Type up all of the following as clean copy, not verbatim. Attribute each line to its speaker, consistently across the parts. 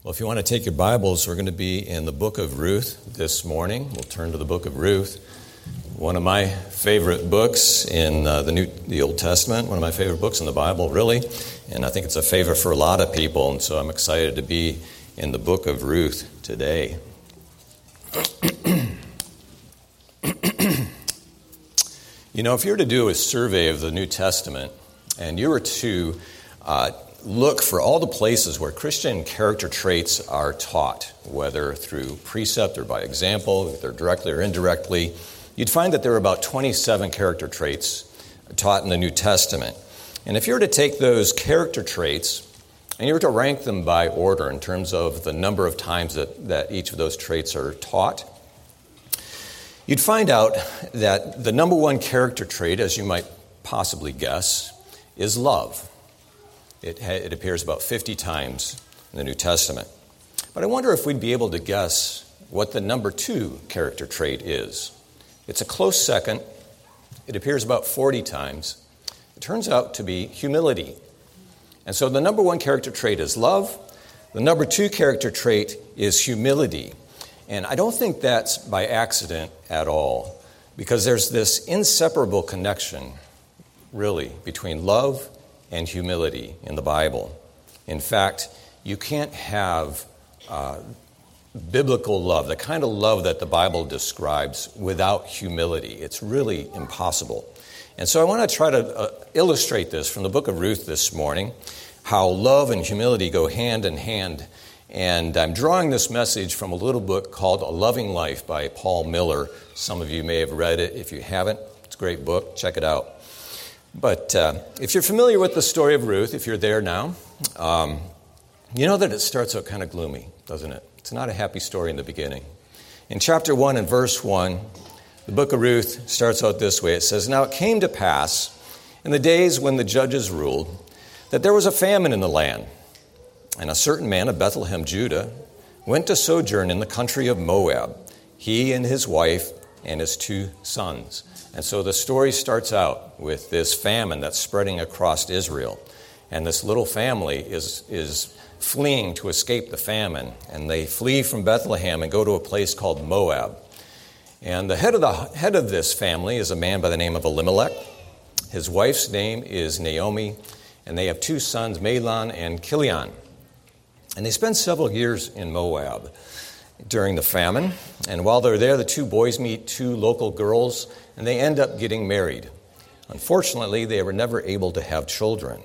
Speaker 1: Well, if you want to take your Bibles, we're going to be in the book of Ruth this morning. We'll turn to the book of Ruth, one of my favorite books in the Old Testament, one of my favorite books in the Bible, really. And I think it's a favorite for a lot of people, and so I'm excited to be in the book of Ruth today. You know, if you were to do a survey of the New Testament, and you were to look for all the places where Christian character traits are taught, whether through precept or by example, whether directly or indirectly, you'd find that there are about 27 character traits taught in the New Testament. And if you were to take those character traits and you were to rank them by order in terms of the number of times that each of those traits are taught, you'd find out that the number one character trait, as you might possibly guess, is love. It appears about 50 times in the New Testament. But I wonder if we'd be able to guess what the number two character trait is. It's a close second. It appears about 40 times. It turns out to be humility. And so the number one character trait is love. The number two character trait is humility. And I don't think that's by accident at all, because there's this inseparable connection, really, between love and humility in the Bible. In fact, you can't have biblical love, the kind of love that the Bible describes, without humility. It's really impossible. And so I want to try to illustrate this from the book of Ruth this morning, how love and humility go hand in hand. And I'm drawing this message from a little book called A Loving Life by Paul Miller. Some of you may have read it. If you haven't, it's a great book. Check it out. But if you're familiar with the story of Ruth, if you're there now, you know that it starts out kind of gloomy, doesn't it? It's not a happy story in the beginning. In chapter 1 and verse 1, the book of Ruth starts out this way. It says, "Now it came to pass in the days when the judges ruled that there was a famine in the land. And a certain man of Bethlehem, Judah, went to sojourn in the country of Moab, he and his wife and his 2 sons." And so the story starts out with this famine that's spreading across Israel. And this little family is fleeing to escape the famine. And they flee from Bethlehem and go to a place called Moab. And the head of this family is a man by the name of Elimelech. His wife's name is Naomi. And they have 2 sons, Mahlon and Chilion. And they spend several years in Moab during the famine. And while they're there, the 2 boys meet 2 local girls, and they end up getting married. Unfortunately, they were never able to have children.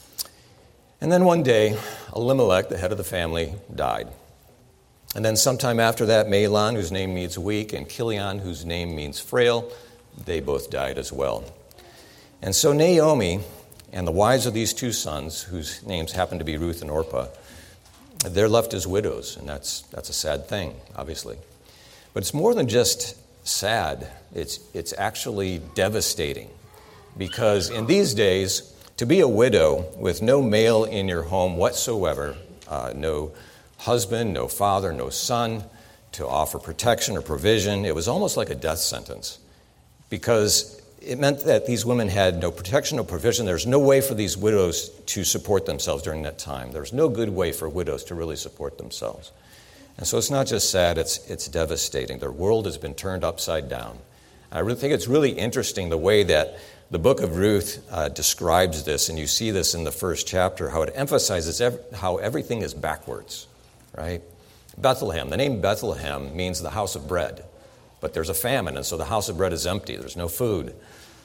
Speaker 1: And then one day, Elimelech, the head of the family, died. And then sometime after that, Mahlon, whose name means weak, and Chilion, whose name means frail, they both died as well. And so Naomi and the wives of these 2 sons, whose names happen to be Ruth and Orpah, they're left as widows, and that's a sad thing, obviously. But it's more than just sad. It's actually devastating, because in these days, to be a widow with no male in your home whatsoever, no husband, no father, no son, to offer protection or provision, it was almost like a death sentence, because it meant that these women had no protection, no provision. There's no way for these widows to support themselves during that time. There's no good way for widows to really support themselves. And so it's not just sad, it's devastating. Their world has been turned upside down. I really think it's really interesting the way that the book of Ruth describes this, and you see this in the first chapter, how it emphasizes how everything is backwards, right? Bethlehem, the name Bethlehem means the house of bread. But there's a famine, and so the house of bread is empty. There's no food.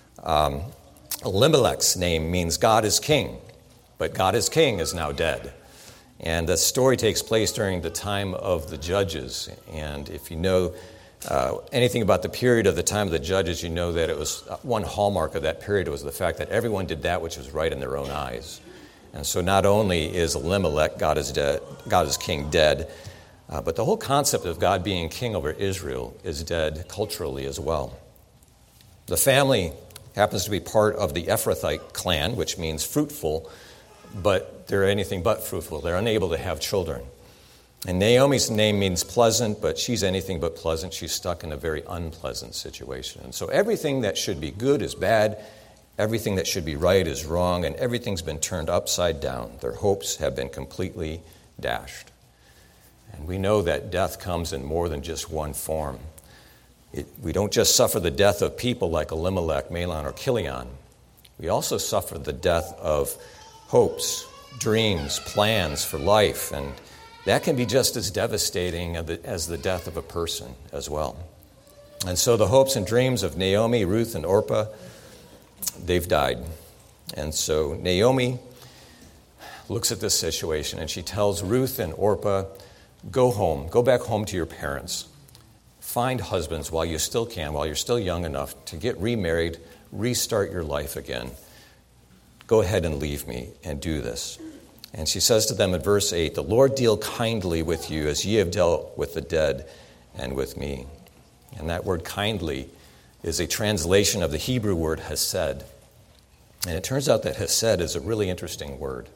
Speaker 1: Elimelech's name means God is king, but God is king is now dead. And the story takes place during the time of the judges. And if you know anything about the period of the time of the judges, you know that it was one hallmark of that period was the fact that everyone did that which was right in their own eyes. And so not only is Elimelech, God is king, dead, but the whole concept of God being king over Israel is dead culturally as well. The family happens to be part of the Ephrathite clan, which means fruitful, but they're anything but fruitful. They're unable to have children. And Naomi's name means pleasant, but she's anything but pleasant. She's stuck in a very unpleasant situation. And so everything that should be good is bad, everything that should be right is wrong, and everything's been turned upside down. Their hopes have been completely dashed. And we know that death comes in more than just one form. We don't just suffer the death of people like Elimelech, Mahlon, or Chilion. We also suffer the death of hopes, dreams, plans for life, and that can be just as devastating as the death of a person as well. And so the hopes and dreams of Naomi, Ruth, and Orpah, they've died. And so Naomi looks at this situation and she tells Ruth and Orpah, go home, go back home to your parents. Find husbands while you still can, while you're still young enough to get remarried, restart your life again. Go ahead and leave me and do this. And she says to them in verse 8, the Lord deal kindly with you as ye have dealt with the dead and with me. And that word kindly is a translation of the Hebrew word hesed. And it turns out that hesed is a really interesting word.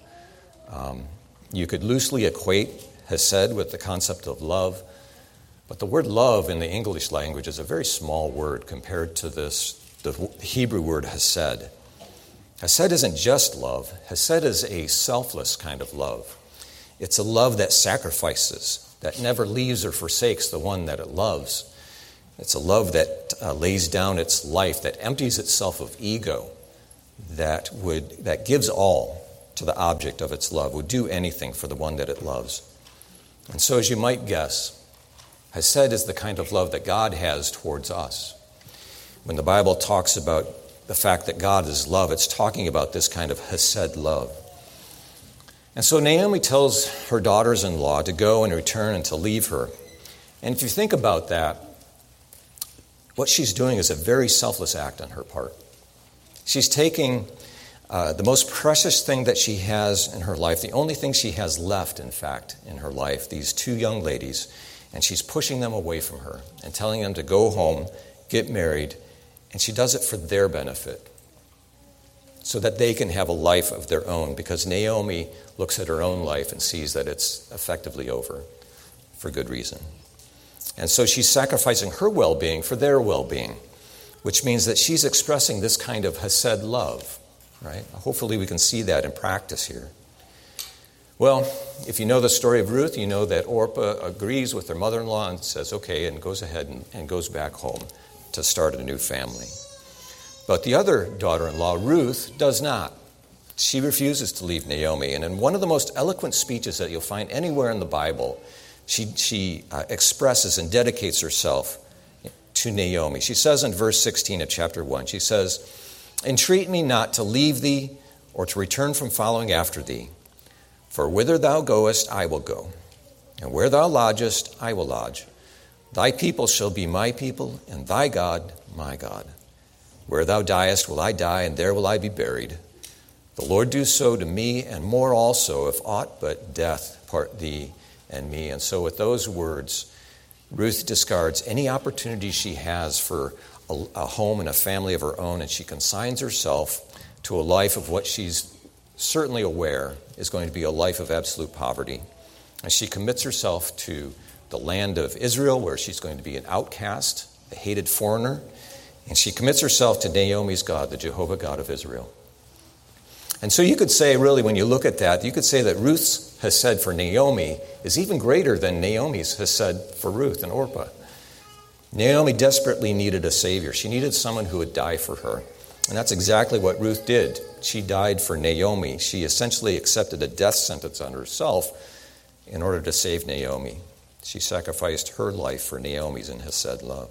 Speaker 1: You could loosely equate hesed with the concept of love, but the word love in the English language is a very small word compared to the Hebrew word hesed. Hesed isn't just love. Hesed is a selfless kind of love. It's a love that sacrifices, that never leaves or forsakes the one that it loves. It's a love that lays down its life, that empties itself of ego, that gives all to the object of its love, would do anything for the one that it loves. And so, as you might guess, hesed is the kind of love that God has towards us. When the Bible talks about the fact that God is love, it's talking about this kind of hesed love. And so Naomi tells her daughters-in-law to go and return and to leave her. And if you think about that, what she's doing is a very selfless act on her part. She's taking the most precious thing that she has in her life, the only thing she has left, in fact, in her life, these two young ladies, and she's pushing them away from her and telling them to go home, get married, and she does it for their benefit so that they can have a life of their own, because Naomi looks at her own life and sees that it's effectively over for good reason. And so she's sacrificing her well-being for their well-being, which means that she's expressing this kind of hesed love, right? Hopefully we can see that in practice here. Well, if you know the story of Ruth, you know that Orpah agrees with her mother-in-law and says, okay, and goes ahead and goes back home to start a new family. But the other daughter-in-law, Ruth, does not. She refuses to leave Naomi. And in one of the most eloquent speeches that you'll find anywhere in the Bible, she expresses and dedicates herself to Naomi. She says in verse 16 of chapter 1, she says, entreat me not to leave thee or to return from following after thee. For whither thou goest, I will go, and where thou lodgest, I will lodge. Thy people shall be my people, and thy God my God. Where thou diest will I die, and there will I be buried. The Lord do so to me, and more also, if aught but death part thee and me. And so with those words, Ruth discards any opportunity she has for a home and a family of her own, and she consigns herself to a life of what she's certainly aware is going to be a life of absolute poverty. And she commits herself to the land of Israel, where she's going to be an outcast, a hated foreigner, and she commits herself to Naomi's God, the Jehovah God of Israel. And so you could say, really, when you look at that, you could say that Ruth's hesed for Naomi is even greater than Naomi's hesed for Ruth and Orpah. Naomi desperately needed a savior. She needed someone who would die for her. And that's exactly what Ruth did. She died for Naomi. She essentially accepted a death sentence on herself in order to save Naomi. She sacrificed her life for Naomi's and hesed love.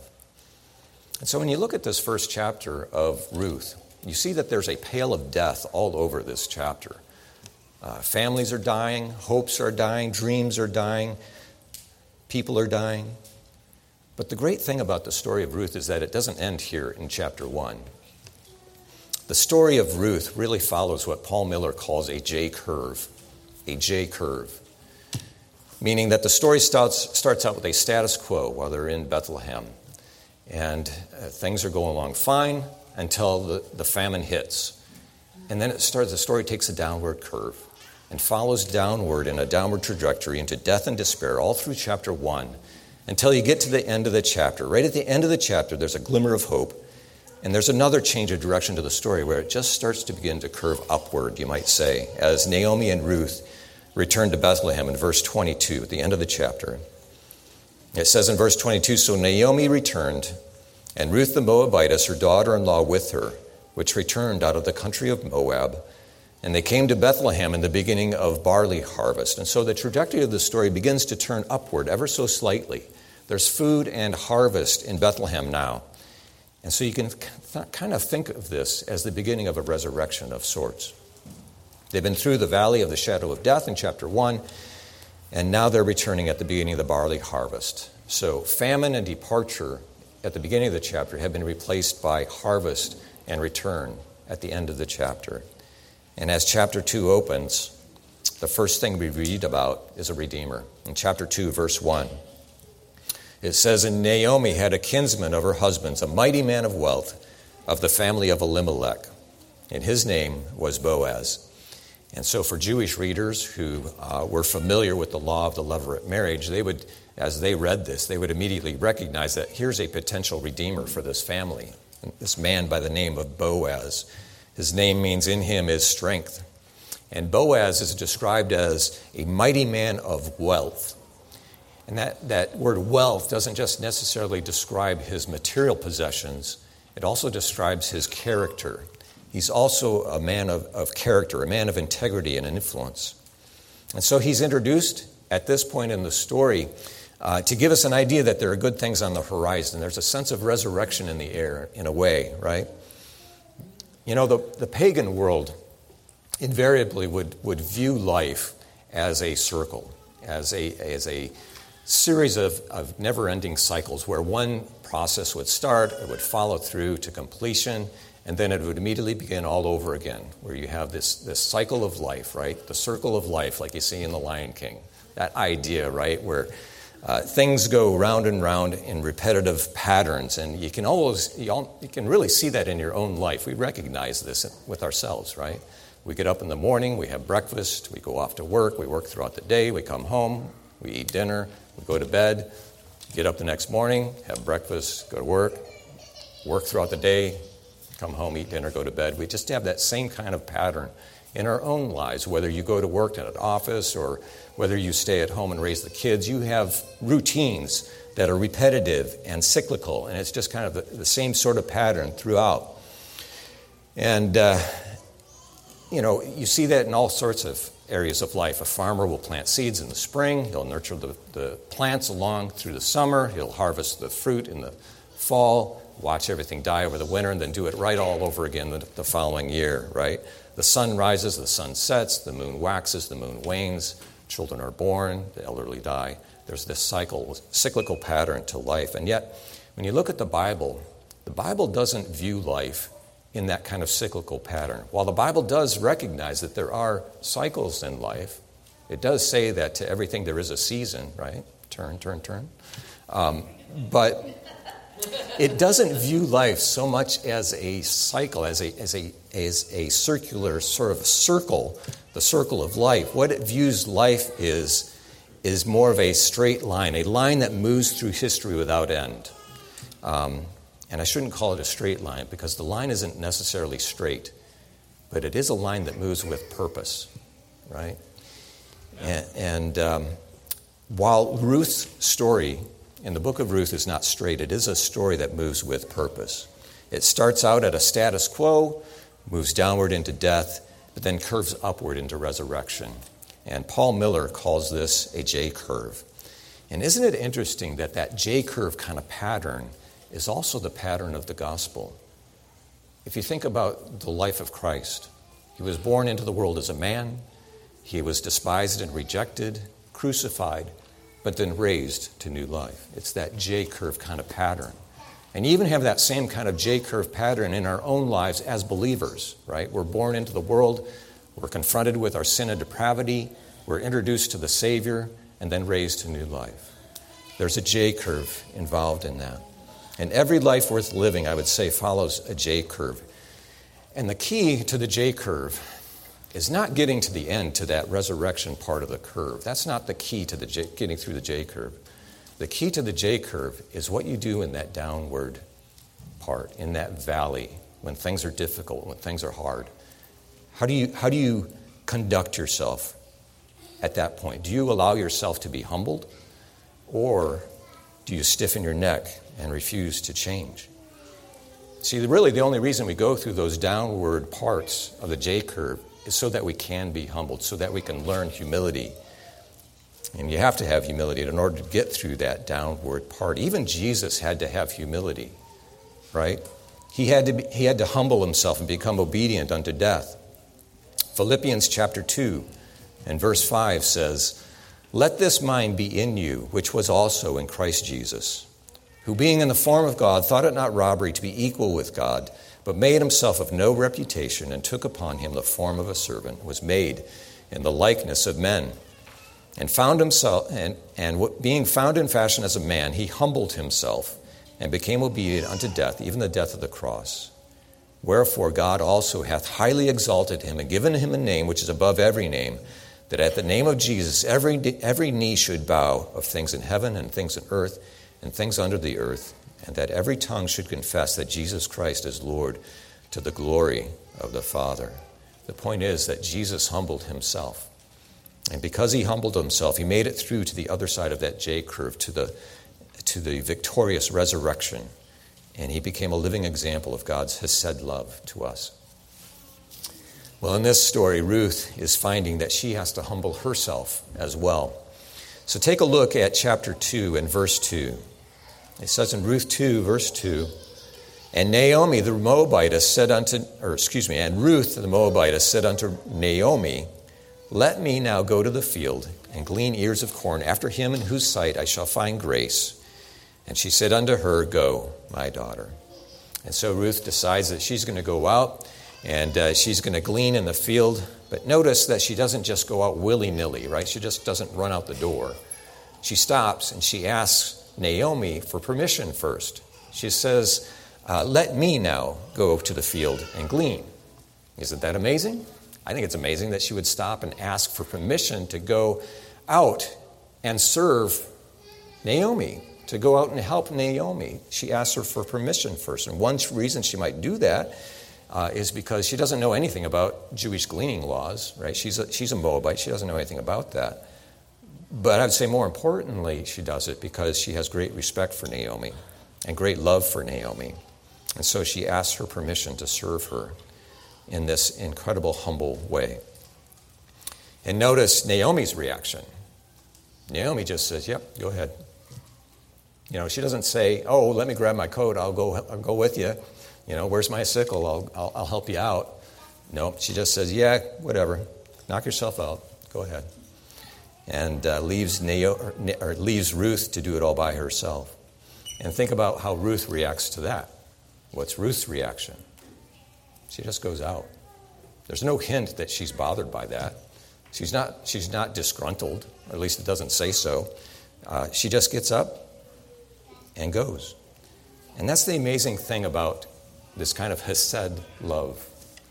Speaker 1: And so when you look at this first chapter of Ruth, you see that there's a pale of death all over this chapter. Families are dying, hopes are dying, dreams are dying, people are dying. But the great thing about the story of Ruth is that it doesn't end here in chapter 1. The story of Ruth really follows what Paul Miller calls a J-curve, meaning that the story starts out with a status quo while they're in Bethlehem. And things are going along fine until the famine hits. And then the story takes a downward curve and follows downward in a downward trajectory into death and despair all through chapter 1 until you get to the end of the chapter. Right at the end of the chapter, there's a glimmer of hope. And there's another change of direction to the story where it just starts to begin to curve upward, you might say, as Naomi and Ruth returned to Bethlehem in verse 22, at the end of the chapter. It says in verse 22, "So Naomi returned, and Ruth the Moabitess, her daughter-in-law, with her, which returned out of the country of Moab. And they came to Bethlehem in the beginning of barley harvest." And so the trajectory of the story begins to turn upward ever so slightly. There's food and harvest in Bethlehem now. And so you can kind of think of this as the beginning of a resurrection of sorts. They've been through the valley of the shadow of death in chapter 1, and now they're returning at the beginning of the barley harvest. So famine and departure at the beginning of the chapter have been replaced by harvest and return at the end of the chapter. And as chapter 2 opens, the first thing we read about is a Redeemer. In chapter 2, verse 1, it says, "And Naomi had a kinsman of her husband's, a mighty man of wealth, of the family of Elimelech, and his name was Boaz." And so for Jewish readers who were familiar with the law of the levirate marriage, they would, as they read this, they would immediately recognize that here's a potential redeemer for this family, this man by the name of Boaz. His name means "in him is strength." And Boaz is described as a mighty man of wealth. And that word wealth doesn't just necessarily describe his material possessions, it also describes his character. He's also a man of character, a man of integrity and influence. And so he's introduced at this point in the story to give us an idea that there are good things on the horizon. There's a sense of resurrection in the air, in a way, right? You know, the pagan world invariably would view life as a circle, as a series of never-ending cycles where one process would start, it would follow through to completion, and then it would immediately begin all over again, where you have this cycle of life, right? The circle of life, like you see in The Lion King. That idea, right, where things go round and round in repetitive patterns, and you can really see that in your own life. We recognize this with ourselves, right? We get up in the morning, we have breakfast, we go off to work, we work throughout the day, we come home, we eat dinner, we go to bed, get up the next morning, have breakfast, go to work throughout the day, come home, eat dinner, go to bed. We just have that same kind of pattern in our own lives. Whether you go to work at an office or whether you stay at home and raise the kids, you have routines that are repetitive and cyclical, and it's just kind of the same sort of pattern throughout. And, you see that in all sorts of areas of life. A farmer will plant seeds in the spring. He'll nurture the plants along through the summer. He'll harvest the fruit in the fall, watch everything die over the winter, and then do it right all over again the following year, right? The sun rises, the sun sets, the moon waxes, the moon wanes, children are born, the elderly die. There's this cyclical pattern to life. And yet, when you look at the Bible doesn't view life in that kind of cyclical pattern. While the Bible does recognize that there are cycles in life, it does say that to everything there is a season, right? Turn. But it doesn't view life so much as a cycle, as a circular sort of circle, the circle of life. What it views life is more of a straight line, a line that moves through history without end. And I shouldn't call it a straight line because the line isn't necessarily straight, but it is a line that moves with purpose, right? And while Ruth's story in the book of Ruth is not straight, it is a story that moves with purpose. It starts out at a status quo, moves downward into death, but then curves upward into resurrection. And Paul Miller calls this a J-curve. And isn't it interesting that J-curve kind of pattern is also the pattern of the gospel? If you think about the life of Christ, he was born into the world as a man, he was despised and rejected, crucified, but then raised to new life. It's that J-curve kind of pattern. And you even have that same kind of J-curve pattern in our own lives as believers, right? We're born into the world, we're confronted with our sin and depravity, we're introduced to the Savior, and then raised to new life. There's a J-curve involved in that. And every life worth living, I would say, follows a J-curve. And the key to the J-curve is not getting to the end, to that resurrection part of the curve. That's not the key to getting through the J-curve. The key to the J-curve is what you do in that downward part, in that valley, when things are difficult, when things are hard. How do you conduct yourself at that point? Do you allow yourself to be humbled? Or do you stiffen your neck and refuse to change? See, really the only reason we go through those downward parts of the J curve is so that we can be humbled, so that we can learn humility. And you have to have humility in order to get through that downward part. Even Jesus had to have humility, right? He had to humble himself and become obedient unto death. Philippians chapter 2 and verse 5 says, "Let this mind be in you, which was also in Christ Jesus, who being in the form of God thought it not robbery to be equal with God, but made himself of no reputation, and took upon him the form of a servant, was made in the likeness of men, and found himself, being found in fashion as a man, he humbled himself, and became obedient unto death, even the death of the cross. Wherefore God also hath highly exalted him, and given him a name which is above every name, that at the name of Jesus every knee should bow, of things in heaven and things in earth and things under the earth, and that every tongue should confess that Jesus Christ is Lord, to the glory of the Father." The point is that Jesus humbled himself. And because he humbled himself, he made it through to the other side of that J curve, to the victorious resurrection. And he became a living example of God's hesed love to us. Well, in this story, Ruth is finding that she has to humble herself as well. So take a look at chapter 2 and verse 2. It says in Ruth 2, verse 2, and Ruth the Moabitess said unto Naomi, "Let me now go to the field and glean ears of corn after him in whose sight I shall find grace." And she said unto her, "Go, my daughter." And so Ruth decides that she's going to go out and she's going to glean in the field. But notice that she doesn't just go out willy-nilly, right? She just doesn't run out the door. She stops and she asks Naomi for permission first. She says, "Let me now go to the field and glean." Isn't that amazing? I think it's amazing that she would stop and ask for permission to go out and serve Naomi, to go out and help Naomi. She asked her for permission first. And one reason she might do that is because she doesn't know anything about Jewish gleaning laws, right? She's a Moabite. She doesn't know anything about that. But I'd say more importantly, she does it because she has great respect for Naomi and great love for Naomi. And so she asks her permission to serve her in this incredible, humble way. And notice Naomi's reaction. Naomi just says, "Yep, go ahead." She doesn't say, "Oh, let me grab my coat. I'll go with you. Where's my sickle? I'll help you out." No, she just says, "Yeah, whatever. Knock yourself out. Go ahead." And leaves Ruth to do it all by herself. And think about how Ruth reacts to that. What's Ruth's reaction? She just goes out. There's no hint that she's bothered by that. She's not disgruntled, or at least it doesn't say so. She just gets up and goes. And that's the amazing thing about this kind of hesed love.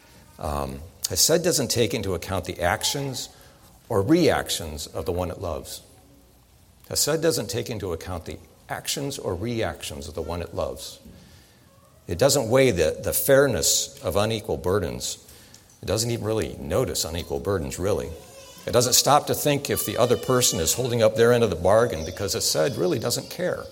Speaker 1: Hesed doesn't take into account the actions or reactions of the one it loves. Hesed doesn't take into account the actions or reactions of the one it loves. It doesn't weigh the fairness of unequal burdens. It doesn't even really notice unequal burdens, really. It doesn't stop to think if the other person is holding up their end of the bargain, because hesed really doesn't care.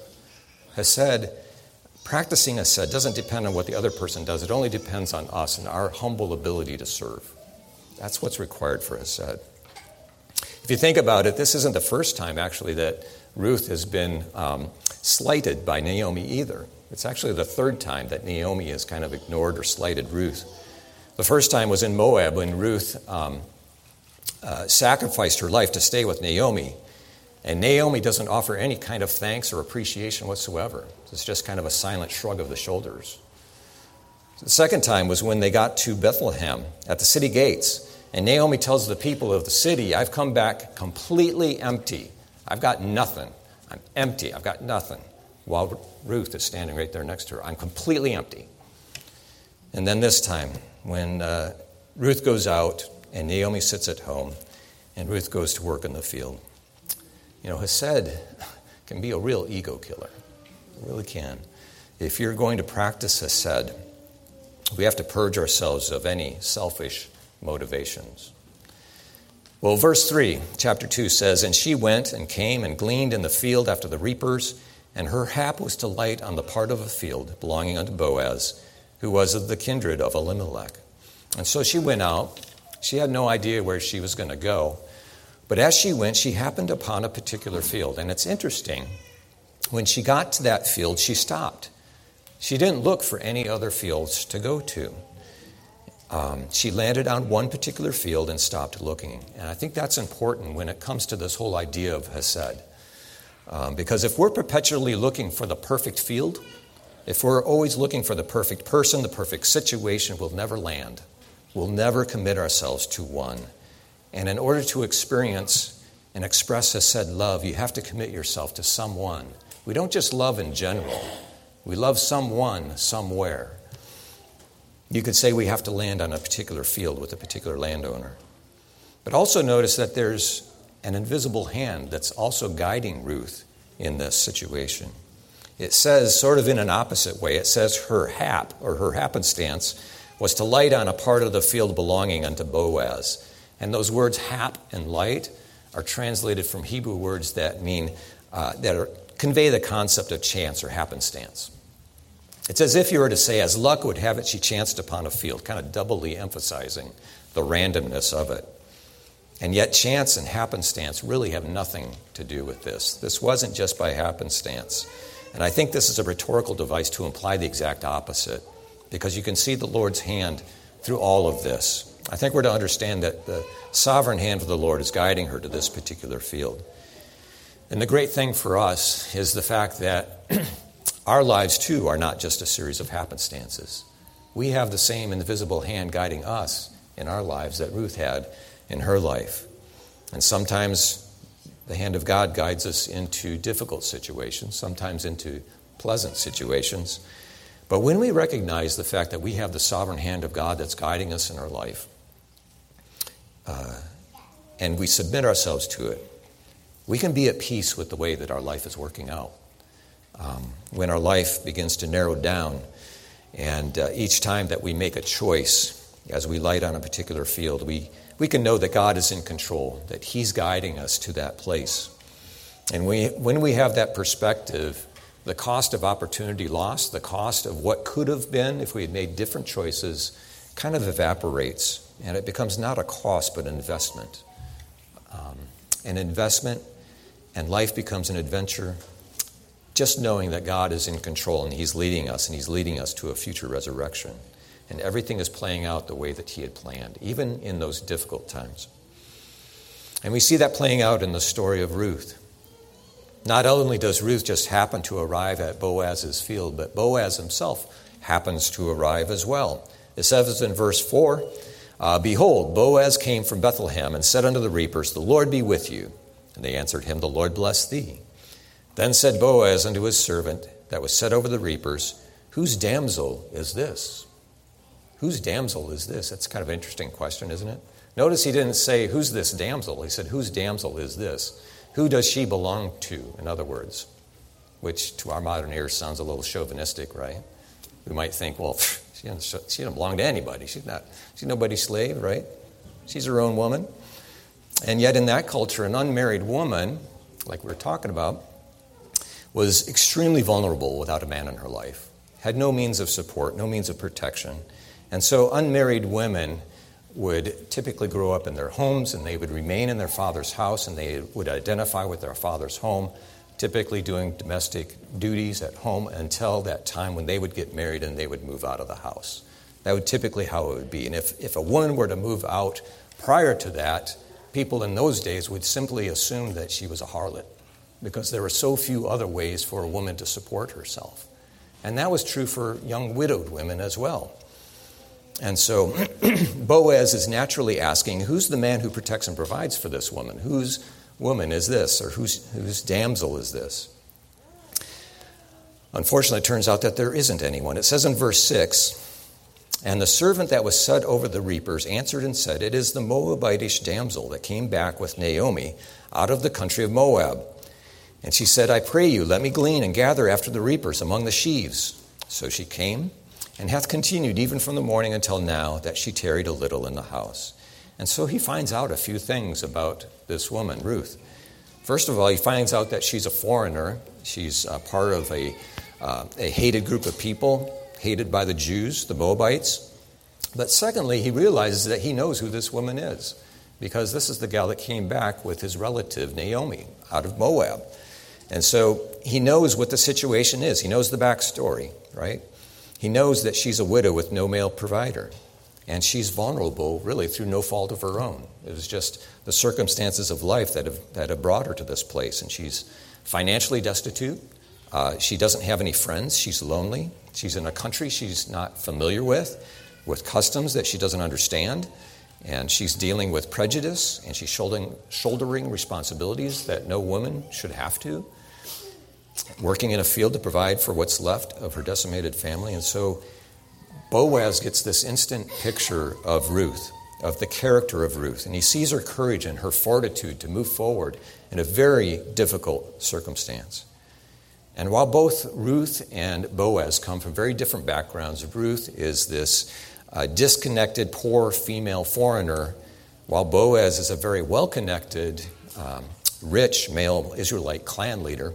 Speaker 1: Practicing hesed doesn't depend on what the other person does. It only depends on us and our humble ability to serve. That's what's required for hesed. If you think about it, this isn't the first time, actually, that Ruth has been slighted by Naomi either. It's actually the third time that Naomi has kind of ignored or slighted Ruth. The first time was in Moab when Ruth sacrificed her life to stay with Naomi. And Naomi doesn't offer any kind of thanks or appreciation whatsoever. It's just kind of a silent shrug of the shoulders. The second time was when they got to Bethlehem at the city gates. And Naomi tells the people of the city, "I've come back completely empty. I've got nothing. I'm empty. I've got nothing." While Ruth is standing right there next to her. "I'm completely empty." And then this time, when Ruth goes out and Naomi sits at home and Ruth goes to work in the field. Hesed can be a real ego killer. It really can. If you're going to practice hesed, we have to purge ourselves of any selfish motivations. Well, verse 3, chapter 2 says, "And she went and came and gleaned in the field after the reapers, and her hap was to light on the part of a field belonging unto Boaz, who was of the kindred of Elimelech." And so she went out. She had no idea where she was going to go. But as she went, she happened upon a particular field. And it's interesting, when she got to that field, she stopped. She didn't look for any other fields to go to. She landed on one particular field and stopped looking. And I think that's important when it comes to this whole idea of Hesed. Because if we're perpetually looking for the perfect field, if we're always looking for the perfect person, the perfect situation, we'll never land. We'll never commit ourselves to one. And in order to experience and express Hesed love, you have to commit yourself to someone. We don't just love in general. We love someone, somewhere. You could say we have to land on a particular field with a particular landowner. But also notice that there's an invisible hand that's also guiding Ruth in this situation. It says, sort of in an opposite way, it says her hap, or her happenstance, was to light on a part of the field belonging unto Boaz. And those words hap and light are translated from Hebrew words that mean, convey the concept of chance or happenstance. It's as if you were to say, as luck would have it, she chanced upon a field, kind of doubly emphasizing the randomness of it. And yet chance and happenstance really have nothing to do with this. This wasn't just by happenstance. And I think this is a rhetorical device to imply the exact opposite, because you can see the Lord's hand through all of this. I think we're to understand that the sovereign hand of the Lord is guiding her to this particular field. And the great thing for us is the fact that our lives, too, are not just a series of happenstances. We have the same invisible hand guiding us in our lives that Ruth had in her life. And sometimes the hand of God guides us into difficult situations, sometimes into pleasant situations. But when we recognize the fact that we have the sovereign hand of God that's guiding us in our life, and we submit ourselves to it, we can be at peace with the way that our life is working out. When our life begins to narrow down, and each time that we make a choice as we light on a particular field, we can know that God is in control, that He's guiding us to that place. And when we have that perspective, the cost of opportunity lost, the cost of what could have been if we had made different choices, kind of evaporates, and it becomes not a cost but an investment. An investment, and life becomes an adventure, just knowing that God is in control and He's leading us, and He's leading us to a future resurrection. And everything is playing out the way that He had planned, even in those difficult times. And we see that playing out in the story of Ruth. Not only does Ruth just happen to arrive at Boaz's field, but Boaz himself happens to arrive as well. It says in verse 4, "Behold, Boaz came from Bethlehem and said unto the reapers, The Lord be with you. And they answered him, The Lord bless thee. Then said Boaz unto his servant that was set over the reapers, Whose damsel is this?" Whose damsel is this? That's kind of an interesting question, isn't it? Notice he didn't say, who's this damsel? He said, whose damsel is this? Who does she belong to, in other words? Which to our modern ears sounds a little chauvinistic, right? We might think, well, she doesn't belong to anybody. She's nobody's slave, right? She's her own woman. And yet in that culture, an unmarried woman, like we were talking about, was extremely vulnerable without a man in her life. Had no means of support, no means of protection. And so unmarried women would typically grow up in their homes, and they would remain in their father's house, and they would identify with their father's home, typically doing domestic duties at home until that time when they would get married and they would move out of the house. That would typically how it would be. And if a woman were to move out prior to that, people in those days would simply assume that she was a harlot, because there were so few other ways for a woman to support herself. And that was true for young widowed women as well. And so Boaz is naturally asking, who's the man who protects and provides for this woman? Whose woman is this, or whose damsel is this? Unfortunately, it turns out that there isn't anyone. It says in verse 6, "And the servant that was set over the reapers answered and said, It is the Moabitish damsel that came back with Naomi out of the country of Moab. And she said, I pray you, let me glean and gather after the reapers among the sheaves. So she came, and hath continued even from the morning until now, that she tarried a little in the house. And so he finds out a few things about this woman, Ruth. First of all, he finds out that she's a foreigner. She's part of a hated group of people, hated by the Jews, the Moabites. But secondly, he realizes that he knows who this woman is, because this is the gal that came back with his relative, Naomi, out of Moab. And so he knows what the situation is. He knows the backstory, right? He knows that she's a widow with no male provider. And she's vulnerable, really, through no fault of her own. It was just the circumstances of life that have brought her to this place. And she's financially destitute. She doesn't have any friends. She's lonely. She's in a country she's not familiar with customs that she doesn't understand. And she's dealing with prejudice, and she's shouldering responsibilities that no woman should have to, working in a field to provide for what's left of her decimated family. And so Boaz gets this instant picture of Ruth, of the character of Ruth, and he sees her courage and her fortitude to move forward in a very difficult circumstance. And while both Ruth and Boaz come from very different backgrounds, Ruth is this disconnected, poor female foreigner, while Boaz is a very well-connected, rich male Israelite clan leader.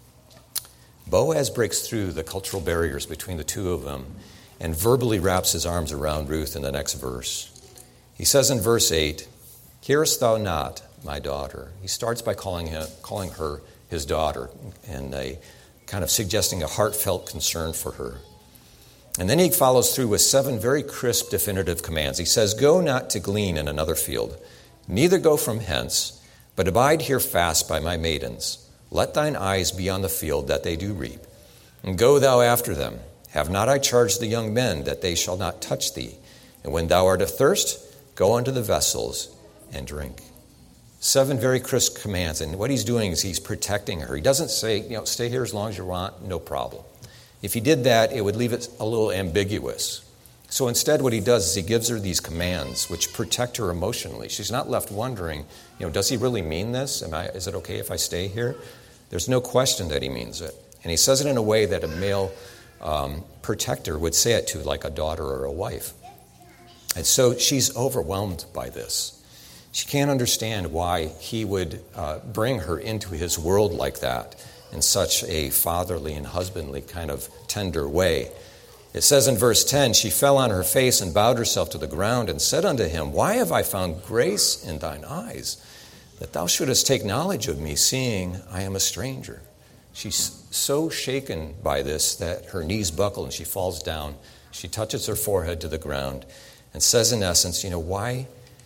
Speaker 1: Boaz breaks through the cultural barriers between the two of them and verbally wraps his arms around Ruth in the next verse. He says in verse 8, "Hearest thou not, my daughter?" He starts by calling her his daughter, and kind of suggesting a heartfelt concern for her. And then he follows through with 7 very crisp, definitive commands. He says, "Go not to glean in another field, neither go from hence, but abide here fast by my maidens. Let thine eyes be on the field that they do reap, and go thou after them. Have not I charged the young men that they shall not touch thee? And when thou art athirst, go unto the vessels and drink." 7 very crisp commands, and what he's doing is he's protecting her. He doesn't say, stay here as long as you want, no problem. If he did that, it would leave it a little ambiguous. So instead what he does is he gives her these commands which protect her emotionally. She's not left wondering, does he really mean this? Is it okay if I stay here? There's no question that he means it. And he says it in a way that a male protector would say it to, like a daughter or a wife. And so she's overwhelmed by this. She can't understand why he would bring her into his world like that in such a fatherly and husbandly kind of tender way. It says in verse 10, "She fell on her face and bowed herself to the ground and said unto him, Why have I found grace in thine eyes, that thou shouldest take knowledge of me, seeing I am a stranger?" She's so shaken by this that her knees buckle and she falls down. She touches her forehead to the ground and says in essence, why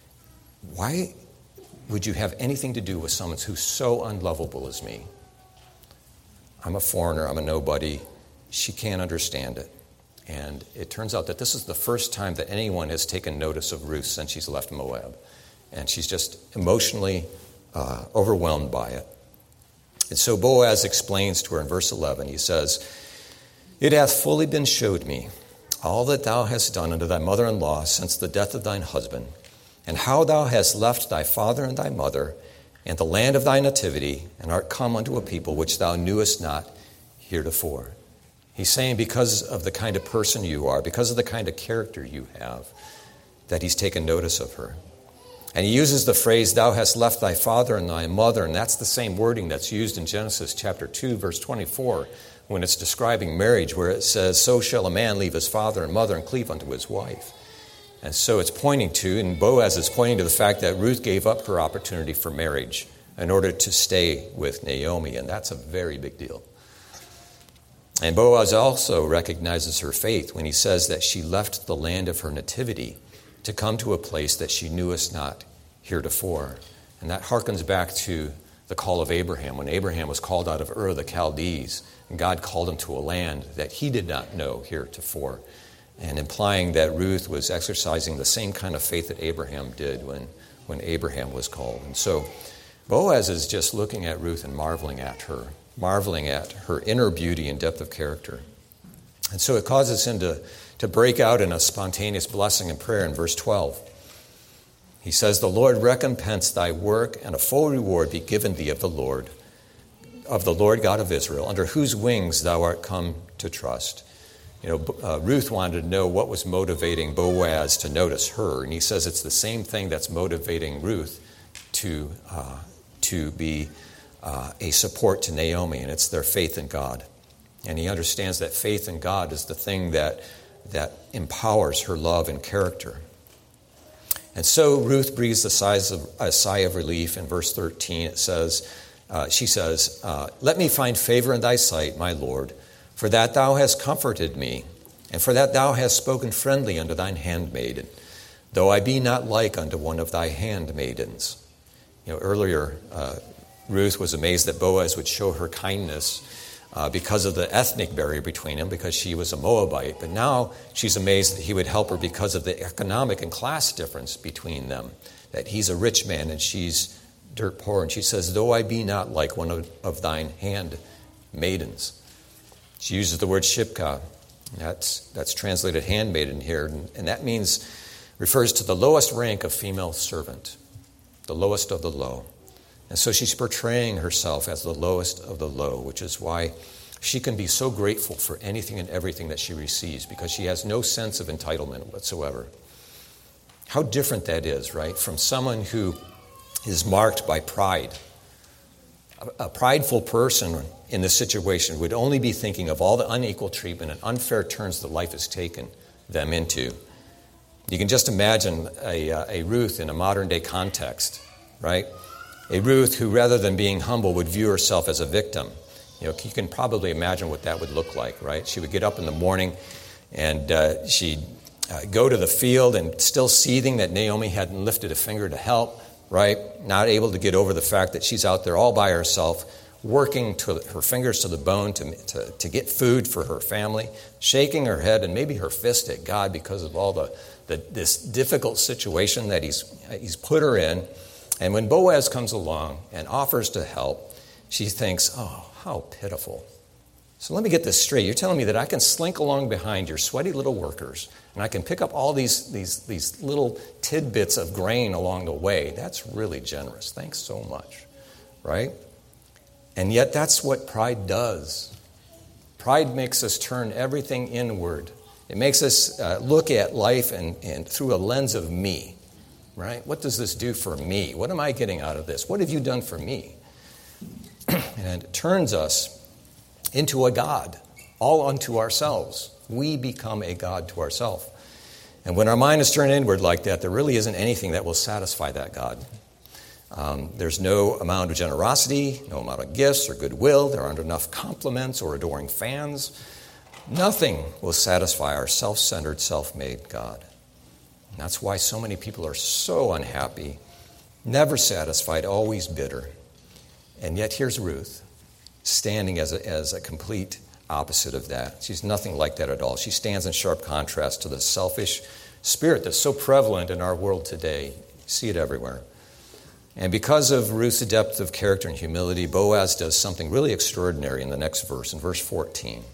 Speaker 1: would you have anything to do with someone who's so unlovable as me? I'm a foreigner, I'm a nobody. She can't understand it. And it turns out that this is the first time that anyone has taken notice of Ruth since she's left Moab. And she's just emotionally overwhelmed by it. And so Boaz explains to her in verse 11, he says, "It hath fully been showed me all that thou hast done unto thy mother-in-law since the death of thine husband, and how thou hast left thy father and thy mother, and the land of thy nativity, and art come unto a people which thou knewest not heretofore." He's saying because of the kind of person you are, because of the kind of character you have, that he's taken notice of her. And he uses the phrase, "Thou hast left thy father and thy mother," and that's the same wording that's used in Genesis chapter 2, verse 24, when it's describing marriage, where it says, "So shall a man leave his father and mother and cleave unto his wife." And so it's pointing to, and Boaz is pointing to the fact that Ruth gave up her opportunity for marriage in order to stay with Naomi, and that's a very big deal. And Boaz also recognizes her faith when he says that she left the land of her nativity to come to a place that she knewest not heretofore. And that harkens back to the call of Abraham, when Abraham was called out of Ur of the Chaldees, and God called him to a land that he did not know heretofore, and implying that Ruth was exercising the same kind of faith that Abraham did when Abraham was called. And so Boaz is just looking at Ruth and marveling at her inner beauty and depth of character. And so it causes him to break out in a spontaneous blessing and prayer in verse 12. He says, "The Lord recompense thy work, and a full reward be given thee of the Lord God of Israel, under whose wings thou art come to trust. Ruth wanted to know what was motivating Boaz to notice her, and he says it's the same thing that's motivating Ruth to be a support to Naomi, and it's their faith in God. And he understands that faith in God is the thing that empowers her love and character. And so Ruth breathes a sigh of relief. In verse 13, she says, "Let me find favor in thy sight, my Lord, for that thou hast comforted me, and for that thou hast spoken friendly unto thine handmaiden, though I be not like unto one of thy handmaidens." Earlier, Ruth was amazed that Boaz would show her kindness because of the ethnic barrier between them, because she was a Moabite. But now she's amazed that he would help her because of the economic and class difference between them, that he's a rich man and she's dirt poor. And she says, "Though I be not like one of thine handmaidens." She uses the word shipka. That's translated handmaiden here, and that refers to the lowest rank of female servant, the lowest of the low. And so she's portraying herself as the lowest of the low, which is why she can be so grateful for anything and everything that she receives, because she has no sense of entitlement whatsoever. How different that is, right, from someone who is marked by pride. A prideful person in this situation would only be thinking of all the unequal treatment and unfair turns that life has taken them into. You can just imagine a Ruth in a modern-day context, right? A Ruth who, rather than being humble, would view herself as a victim. You can probably imagine what that would look like, right? She would get up in the morning and she'd go to the field, and still seething that Naomi hadn't lifted a finger to help, right? Not able to get over the fact that she's out there all by herself, working to her fingers to the bone to get food for her family, shaking her head and maybe her fist at God because of all this difficult situation that he's put her in. And when Boaz comes along and offers to help, she thinks, "Oh, how pitiful. So let me get this straight. You're telling me that I can slink along behind your sweaty little workers and I can pick up all these little tidbits of grain along the way. That's really generous. Thanks so much." Right? And yet that's what pride does. Pride makes us turn everything inward. It makes us look at life and through a lens of me. Right? What does this do for me? What am I getting out of this? What have you done for me? And it turns us into a god, all unto ourselves. We become a god to ourselves. And when our mind is turned inward like that, there really isn't anything that will satisfy that God. There's no amount of generosity, no amount of gifts or goodwill. There aren't enough compliments or adoring fans. Nothing will satisfy our self-centered, self-made God. And that's why so many people are so unhappy, never satisfied, always bitter. And yet here's Ruth, standing as a complete opposite of that. She's nothing like that at all. She stands in sharp contrast to the selfish spirit that's so prevalent in our world today. You see it everywhere. And because of Ruth's depth of character and humility, Boaz does something really extraordinary in the next verse, in verse 14.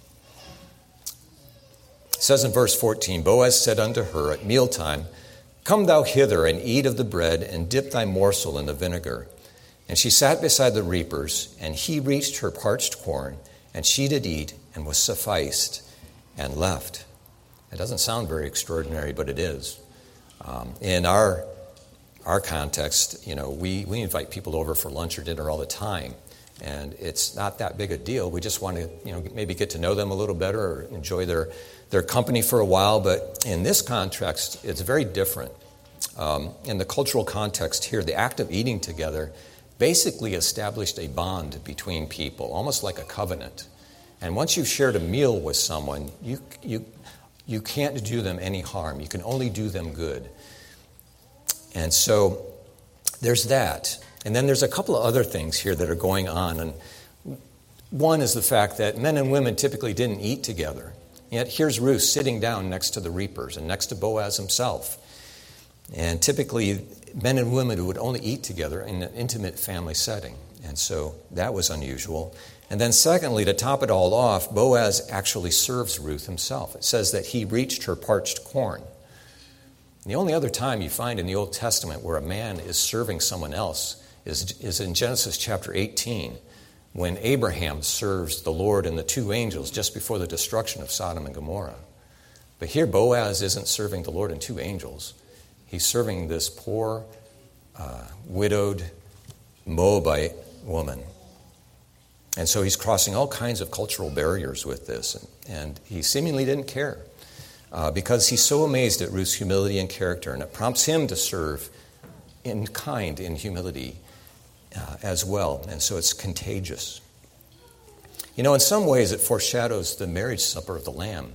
Speaker 1: It says in verse 14, "Boaz said unto her at mealtime, Come thou hither and eat of the bread, and dip thy morsel in the vinegar. And she sat beside the reapers, and he reached her parched corn, and she did eat, and was sufficed, and left." It doesn't sound very extraordinary, but it is. In our context, we invite people over for lunch or dinner all the time. And it's not that big a deal. We just want to, maybe get to know them a little better or enjoy their company for a while. But in this context, it's very different. In the cultural context here, the act of eating together basically established a bond between people, almost like a covenant. And once you've shared a meal with someone, you can't do them any harm. You can only do them good. And so there's that. And then there's a couple of other things here that are going on. And one is the fact that men and women typically didn't eat together. Yet here's Ruth sitting down next to the reapers and next to Boaz himself. And typically men and women would only eat together in an intimate family setting. And so that was unusual. And then secondly, to top it all off, Boaz actually serves Ruth himself. It says that he reached her parched corn. And the only other time you find in the Old Testament where a man is serving someone else is in Genesis chapter 18, when Abraham serves the Lord and the two angels just before the destruction of Sodom and Gomorrah. But here Boaz isn't serving the Lord and two angels. He's serving this poor, widowed Moabite woman. And so he's crossing all kinds of cultural barriers with this. And he seemingly didn't care because he's so amazed at Ruth's humility and character. And it prompts him to serve in kind, in humility as well. And so it's contagious. You know, in some ways it foreshadows the marriage supper of the Lamb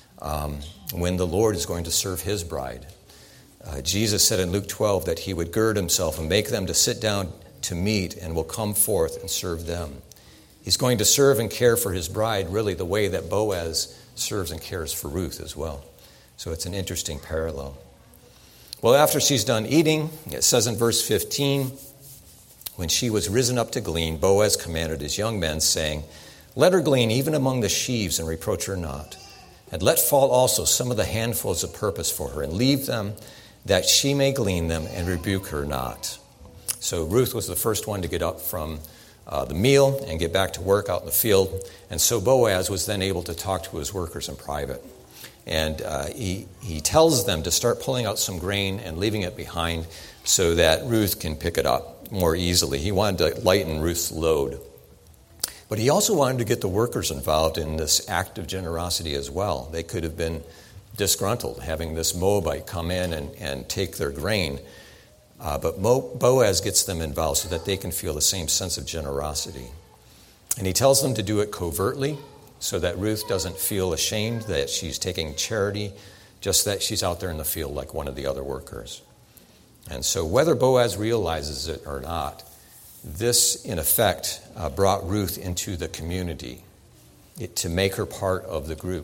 Speaker 1: when the Lord is going to serve his bride. Jesus said in Luke 12 that he would gird himself and make them to sit down to meat and will come forth and serve them. He's going to serve and care for his bride really the way that Boaz serves and cares for Ruth as well. So it's an interesting parallel. Well, after she's done eating, it says in verse 15, when she was risen up to glean, Boaz commanded his young men, saying, "Let her glean even among the sheaves and reproach her not. And let fall also some of the handfuls of purpose for her, and leave them that she may glean them and rebuke her not." So Ruth was the first one to get up from the meal and get back to work out in the field. And so Boaz was then able to talk to his workers in private. And he tells them to start pulling out some grain and leaving it behind so that Ruth can pick it up more easily. He wanted to lighten Ruth's load. But he also wanted to get the workers involved in this act of generosity as well. They could have been disgruntled having this Moabite come in and take their grain. But Boaz gets them involved so that they can feel the same sense of generosity. And he tells them to do it covertly so that Ruth doesn't feel ashamed that she's taking charity, just that she's out there in the field like one of the other workers. And so whether Boaz realizes it or not, this, in effect, brought Ruth into the community to make her part of the group.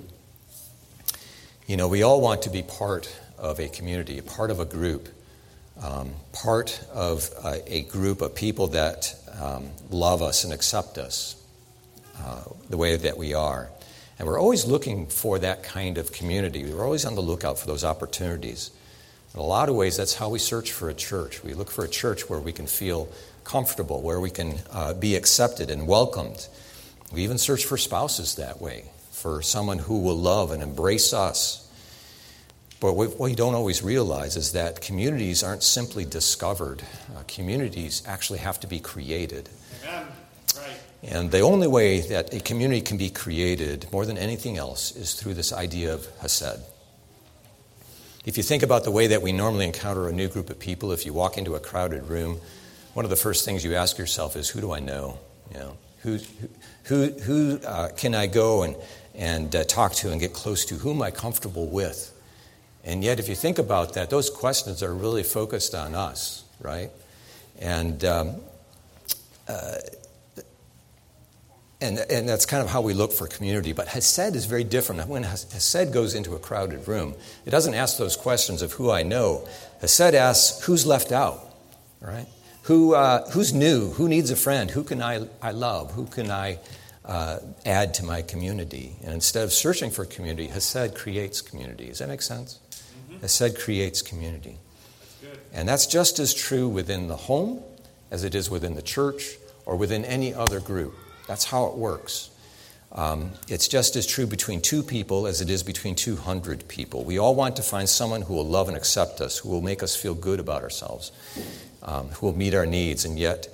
Speaker 1: You know, we all want to be part of a community, part of a group, part of a group of people that love us and accept us the way that we are. And we're always looking for that kind of community. We're always on the lookout for those opportunities. In a lot of ways, that's how we search for a church. We look for a church where we can feel comfortable, where we can be accepted and welcomed. We even search for spouses that way, for someone who will love and embrace us. But what we don't always realize is that communities aren't simply discovered. Communities actually have to be created.
Speaker 2: Amen. Right.
Speaker 1: And the only way that a community can be created, more than anything else, is through this idea of Hesed. If you think about the way that we normally encounter a new group of people, if you walk into a crowded room, one of the first things you ask yourself is, who do I know? You know, who can I go and talk to and get close to? Who am I comfortable with? And yet, if you think about that, those questions are really focused on us, right? And that's kind of how we look for community. But Hesed is very different. When Hesed goes into a crowded room, it doesn't ask those questions of who I know. Hesed asks, who's left out, right? Who's new? Who needs a friend? Who can I love? Who can I add to my community? And instead of searching for community, Hesed creates community. Does that make sense? Mm-hmm. Hesed creates community.
Speaker 2: That's good.
Speaker 1: And that's just as true within the home as it is within the church or within any other group. That's how it works. It's just as true between two people as it is between 200 people. We all want to find someone who will love and accept us, who will make us feel good about ourselves, who will meet our needs. And yet,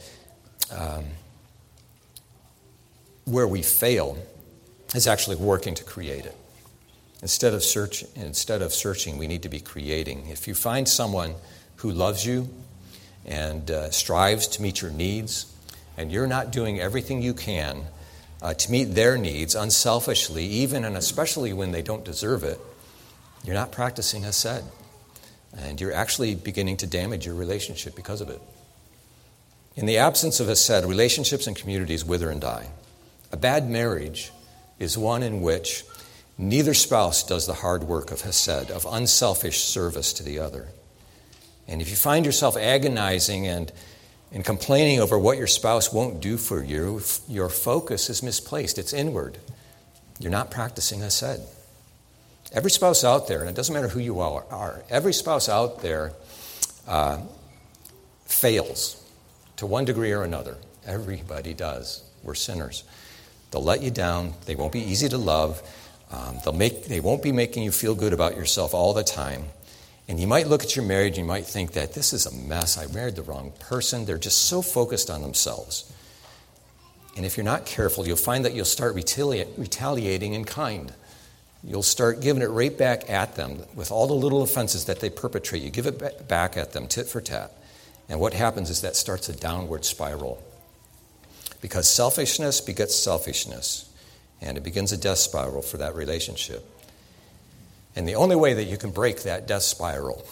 Speaker 1: where we fail is actually working to create it. Instead of searching, we need to be creating. If you find someone who loves you and strives to meet your needs, and you're not doing everything you can to meet their needs unselfishly, even and especially when they don't deserve it, you're not practicing Hesed. And you're actually beginning to damage your relationship because of it. In the absence of Hesed, relationships and communities wither and die. A bad marriage is one in which neither spouse does the hard work of Hesed, of unselfish service to the other. And if you find yourself agonizing and complaining over what your spouse won't do for you, your focus is misplaced. It's inward. You're not practicing Hesed. Every spouse out there, and it doesn't matter who you are, every spouse out there fails to one degree or another. Everybody does. We're sinners. They'll let you down. They won't be easy to love. They won't be making you feel good about yourself all the time. And you might look at your marriage and you might think that this is a mess. I married the wrong person. They're just so focused on themselves. And if you're not careful, you'll find that you'll start retaliating in kind. You'll start giving it right back at them with all the little offenses that they perpetrate. You give it back at them, tit for tat. And what happens is that starts a downward spiral. Because selfishness begets selfishness. And it begins a death spiral for that relationship. And the only way that you can break that death spiral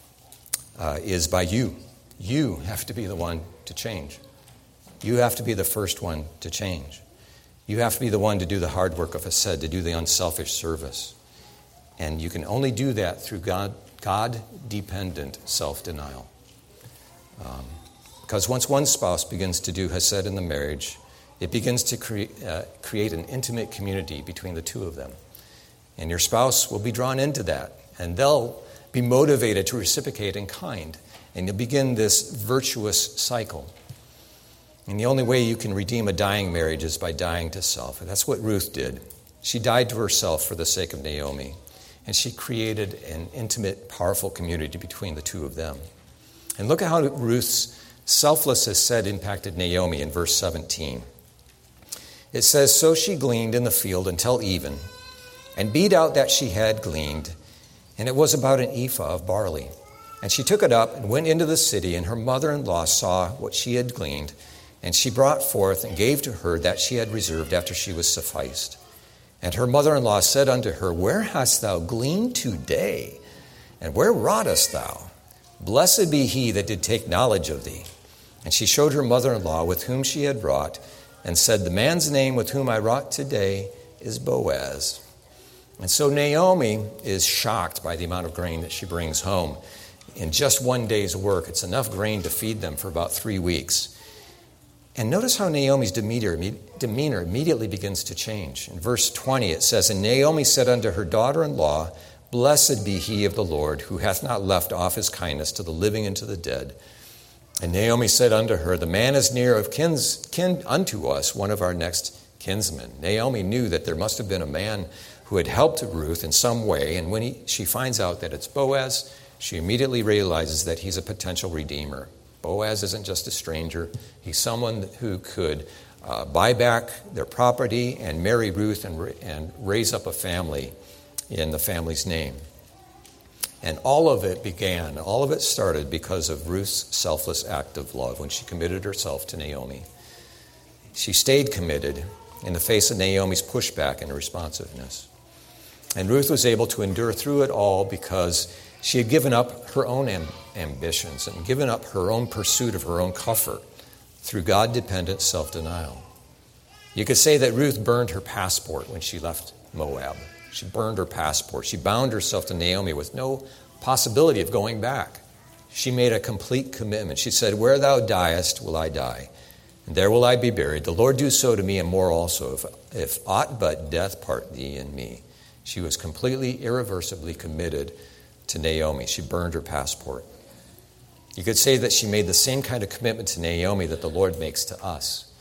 Speaker 1: is by you. You have to be the one to change. You have to be the first one to change. You have to be the one to do the hard work of Hesed, to do the unselfish service. And you can only do that through God-dependent self-denial. Because once one spouse begins to do Hesed in the marriage, it begins to create an intimate community between the two of them. And your spouse will be drawn into that. And they'll be motivated to reciprocate in kind. And you'll begin this virtuous cycle. And the only way you can redeem a dying marriage is by dying to self. And that's what Ruth did. She died to herself for the sake of Naomi. And she created an intimate, powerful community between the two of them. And look at how Ruth's selfless Hesed impacted Naomi in verse 17. It says, "So she gleaned in the field until even, and beat out that she had gleaned, and it was about an ephah of barley. And she took it up and went into the city, and her mother-in-law saw what she had gleaned, and she brought forth and gave to her that she had reserved after she was sufficed. And her mother-in-law said unto her, Where hast thou gleaned today? And where wroughtest thou? Blessed be he that did take knowledge of thee. And she showed her mother-in-law with whom she had wrought, and said, The man's name with whom I wrought today is Boaz. And so Naomi is shocked by the amount of grain that she brings home. In just one day's work, it's enough grain to feed them for about 3 weeks. And notice how Naomi's demeanor immediately begins to change. In verse 20 it says, And Naomi said unto her daughter-in-law, Blessed be he of the Lord, who hath not left off his kindness to the living and to the dead. And Naomi said unto her, The man is near of kin unto us, one of our next kinsmen. Naomi knew that there must have been a man who had helped Ruth in some way, and when she finds out that it's Boaz, she immediately realizes that he's a potential redeemer. Boaz isn't just a stranger. He's someone who could buy back their property and marry Ruth and raise up a family in the family's name. And all of it started because of Ruth's selfless act of love when she committed herself to Naomi. She stayed committed in the face of Naomi's pushback and responsiveness. And Ruth was able to endure through it all because she had given up her own ambitions and given up her own pursuit of her own comfort through God-dependent self-denial. You could say that Ruth burned her passport when she left Moab. She burned her passport. She bound herself to Naomi with no possibility of going back. She made a complete commitment. She said, Where thou diest will I die, and there will I be buried. The Lord do so to me and more also, if aught but death part thee and me. She was completely, irreversibly committed to Naomi. She burned her passport. You could say that she made the same kind of commitment to Naomi that the Lord makes to us.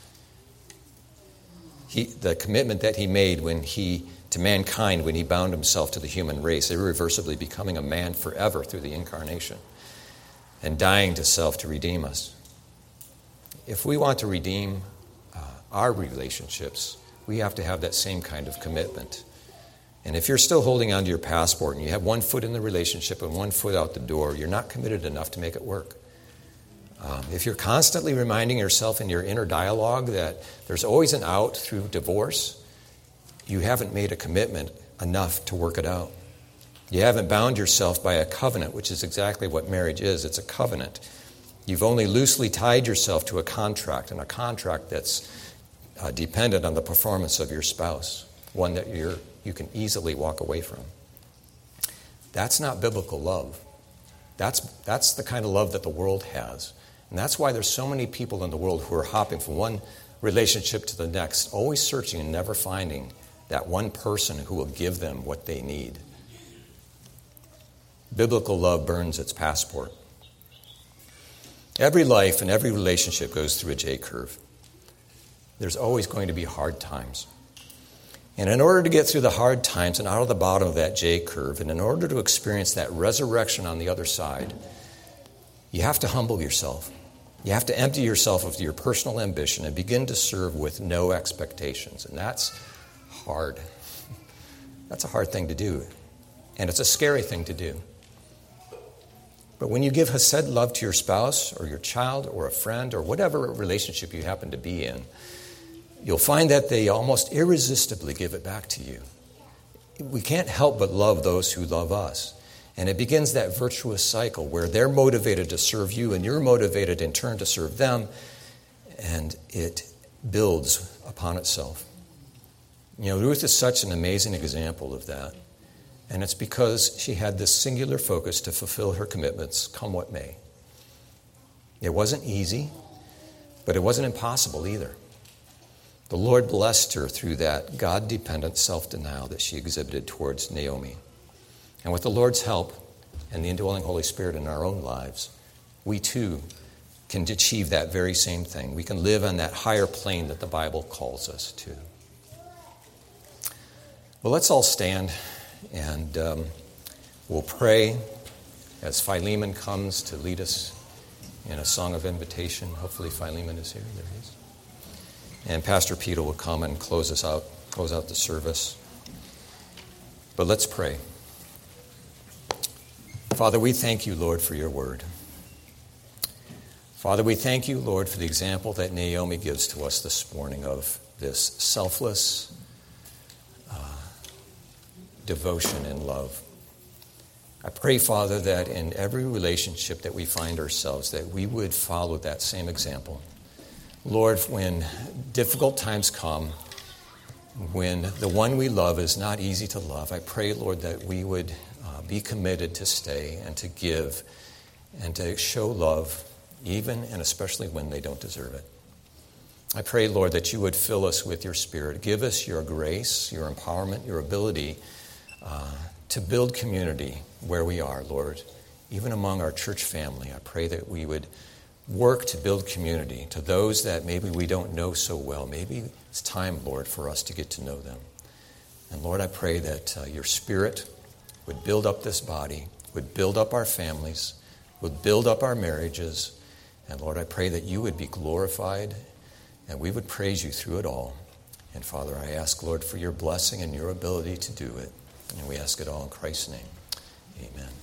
Speaker 1: The commitment that he made to mankind when he bound himself to the human race, irreversibly becoming a man forever through the incarnation and dying to self to redeem us. If we want to redeem our relationships, we have to have that same kind of commitment. And if you're still holding on to your passport and you have one foot in the relationship and one foot out the door, you're not committed enough to make it work. If you're constantly reminding yourself in your inner dialogue that there's always an out through divorce, you haven't made a commitment enough to work it out. You haven't bound yourself by a covenant, which is exactly what marriage is. It's a covenant. You've only loosely tied yourself to a contract, and a contract that's dependent on the performance of your spouse, one that you can easily walk away from. That's not biblical love. That's the kind of love that the world has. And that's why there's so many people in the world who are hopping from one relationship to the next, always searching and never finding that one person who will give them what they need. Biblical love burns its passport. Every life and every relationship goes through a J-curve. there's always going to be hard times. And in order to get through the hard times and out of the bottom of that J curve, and in order to experience that resurrection on the other side, you have to humble yourself. You have to empty yourself of your personal ambition and begin to serve with no expectations. And that's hard. That's a hard thing to do. And it's a scary thing to do. But when you give Hesed love to your spouse or your child or a friend or whatever relationship you happen to be in, you'll find that they almost irresistibly give it back to you. We can't help but love those who love us. And it begins that virtuous cycle where they're motivated to serve you and you're motivated in turn to serve them, and it builds upon itself. You know, Ruth is such an amazing example of that. And it's because she had this singular focus to fulfill her commitments, come what may. It wasn't easy, but it wasn't impossible either. The Lord blessed her through that God-dependent self-denial that she exhibited towards Naomi. And with the Lord's help and the indwelling Holy Spirit in our own lives, we too can achieve that very same thing. We can live on that higher plane that the Bible calls us to. Well, let's all stand and we'll pray as Philemon comes to lead us in a song of invitation. Hopefully Philemon is here. There he is. And Pastor Peter will come and close out the service. But let's pray. Father, we thank you, Lord, for your word. Father, we thank you, Lord, for the example that Naomi gives to us this morning of this selfless devotion and love. I pray, Father, that in every relationship that we find ourselves, that we would follow that same example. Lord, when difficult times come, when the one we love is not easy to love, I pray, Lord, that we would be committed to stay and to give and to show love, even and especially when they don't deserve it. I pray, Lord, that you would fill us with your Spirit. Give us your grace, your empowerment, your ability to build community where we are, Lord, even among our church family. I pray that we would work to build community to those that maybe we don't know so well. Maybe it's time, Lord, for us to get to know them. And Lord, I pray that your Spirit would build up this body, would build up our families, would build up our marriages. And Lord, I pray that you would be glorified and we would praise you through it all. And Father, I ask, Lord, for your blessing and your ability to do it. And we ask it all in Christ's name. Amen.